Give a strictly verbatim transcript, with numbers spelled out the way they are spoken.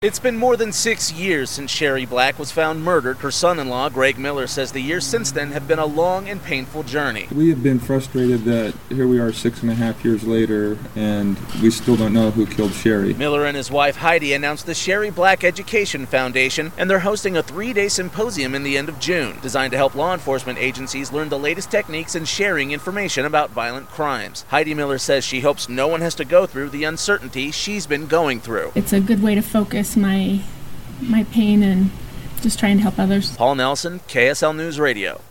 It's been more than six years since Sherry Black was found murdered. Her son-in-law, Greg Miller, says the years since then have been a long and painful journey. We have been frustrated that here we are six and a half years later, and we still don't know who killed Sherry. Miller and his wife Heidi announced the Sherry Black Education Foundation, and they're hosting a three-day symposium in the end of June, designed to help law enforcement agencies learn the latest techniques in sharing information about violent crimes. Heidi Miller says she hopes no one has to go through the uncertainty she's been going through. It's a good way to focus my my pain and just trying to help others. Paul Nelson, K S L News Radio.